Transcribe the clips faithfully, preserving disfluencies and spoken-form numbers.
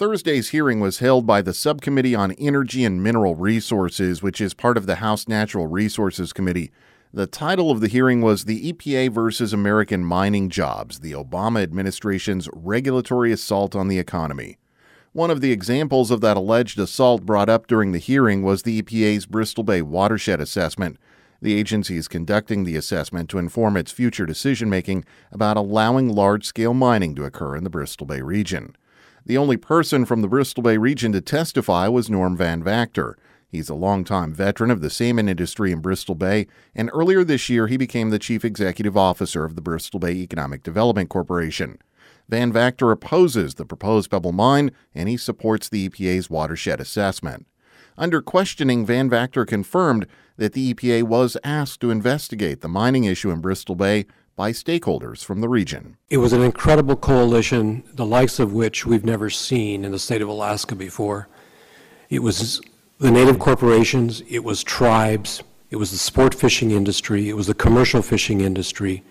Thursday's hearing was held by the Subcommittee on Energy and Mineral Resources, which is part of the House Natural Resources Committee. The title of the hearing was The E P A versus American Mining Jobs, the Obama Administration's Regulatory Assault on the Economy. One of the examples of that alleged assault brought up during the hearing was the E P A's Bristol Bay Watershed Assessment. The agency is conducting the assessment to inform its future decision-making about allowing large-scale mining to occur in the Bristol Bay region. The only person from the Bristol Bay region to testify was Norm Van Vactor. He's a longtime veteran of the salmon industry in Bristol Bay, and earlier this year he became the chief executive officer of the Bristol Bay Economic Development Corporation. Van Vactor opposes the proposed Pebble Mine, and he supports the E P A's watershed assessment. Under questioning, Van Vactor confirmed that the E P A was asked to investigate the mining issue in Bristol Bay by stakeholders from the region. It was an incredible coalition, the likes of which we've never seen in the state of Alaska before. It was the native corporations, it was tribes, it was the sport fishing industry, it was the commercial fishing industry.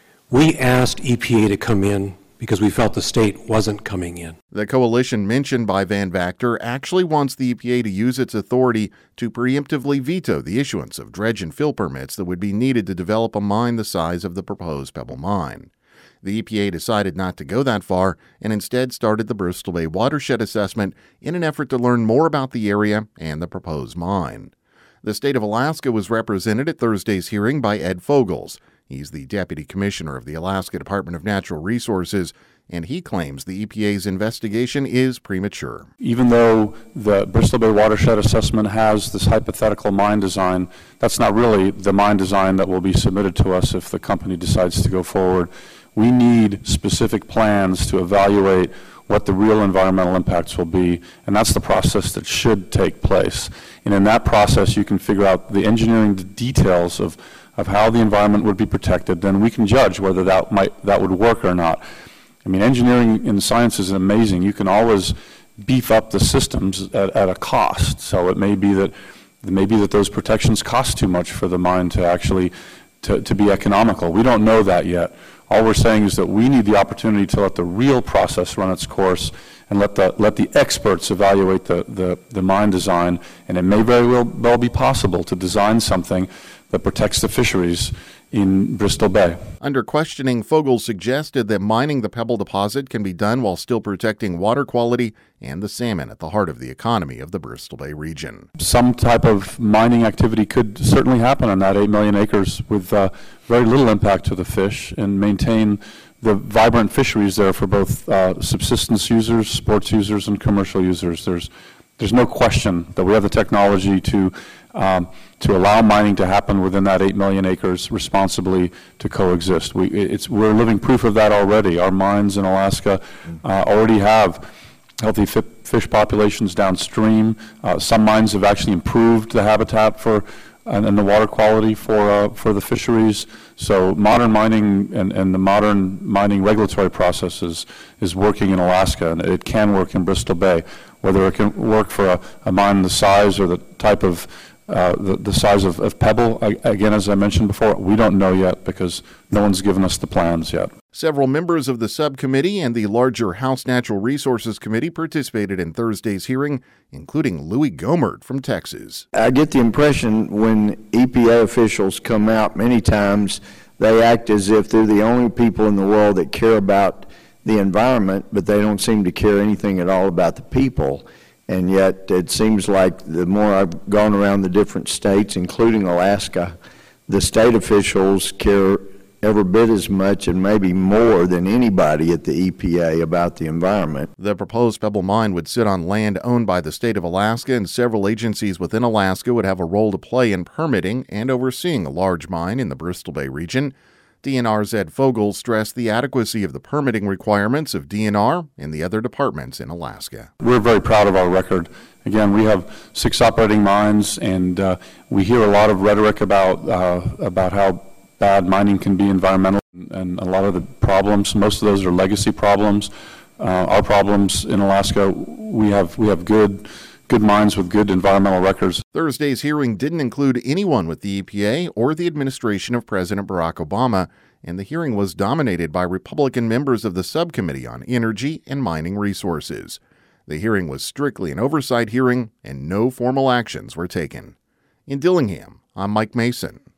We asked E P A to come in because we felt the state wasn't coming in. The coalition mentioned by Van Vactor actually wants the E P A to use its authority to preemptively veto the issuance of dredge and fill permits that would be needed to develop a mine the size of the proposed Pebble Mine. The E P A decided not to go that far and instead started the Bristol Bay Watershed Assessment in an effort to learn more about the area and the proposed mine. The state of Alaska was represented at Thursday's hearing by Ed Fogels. He's the Deputy Commissioner of the Alaska Department of Natural Resources, and he claims the E P A's investigation is premature. Even though the Bristol Bay Watershed Assessment has this hypothetical mine design, that's not really the mine design that will be submitted to us if the company decides to go forward. We need specific plans to evaluate what the real environmental impacts will be, and that's the process that should take place. And in that process, you can figure out the engineering details of of how the environment would be protected, then we can judge whether that might that would work or not. I mean, engineering in science is amazing. You can always beef up the systems at, at a cost. So it may be that it may be that those protections cost too much for the mine to actually to, to be economical. We don't know that yet. All we're saying is that we need the opportunity to let the real process run its course and let the let the experts evaluate the, the, the mine design, and it may very well, well be possible to design something that protects the fisheries in Bristol Bay. Under questioning, Fogel suggested that mining the Pebble deposit can be done while still protecting water quality and the salmon at the heart of the economy of the Bristol Bay region. Some type of mining activity could certainly happen on that eight million acres with uh, very little impact to the fish and maintain the vibrant fisheries there for both uh, subsistence users, sports users, and commercial users. There's There's no question that we have the technology to um, to allow mining to happen within that eight million acres responsibly to coexist. We, it's, we're living proof of that already. Our mines in Alaska uh, already have healthy fi fish populations downstream. Uh, some mines have actually improved the habitat for and, and the water quality for uh, for the fisheries. So modern mining and, and the modern mining regulatory process is, is working in Alaska, and it can work in Bristol Bay. Whether it can work for a, a mine the size or the type of uh, the, the size of, of Pebble, I, again, as I mentioned before, we don't know yet because no one's given us the plans yet. Several members of the subcommittee and the larger House Natural Resources Committee participated in Thursday's hearing, including Louis Gomert from Texas. I get the impression when E P A officials come out, many times they act as if they're the only people in the world that care about the environment, but they don't seem to care anything at all about the people. And yet it seems like the more I've gone around the different states, including Alaska, the state officials care every bit as much and maybe more than anybody at the E P A about the environment. The proposed Pebble Mine would sit on land owned by the state of Alaska, and several agencies within Alaska would have a role to play in permitting and overseeing a large mine in the Bristol Bay region. D N R's Ed Fogel stressed the adequacy of the permitting requirements of D N R and the other departments in Alaska. We're very proud of our record. Again, we have six operating mines, and uh, we hear a lot of rhetoric about uh, about how bad mining can be environmental, and a lot of the problems, most of those are legacy problems. Uh, our problems in Alaska, we have we have good good mines with good environmental records. Thursday's hearing didn't include anyone with the E P A or the administration of President Barack Obama, and the hearing was dominated by Republican members of the Subcommittee on Energy and Mining Resources. The hearing was strictly an oversight hearing, and no formal actions were taken. In Dillingham, I'm Mike Mason.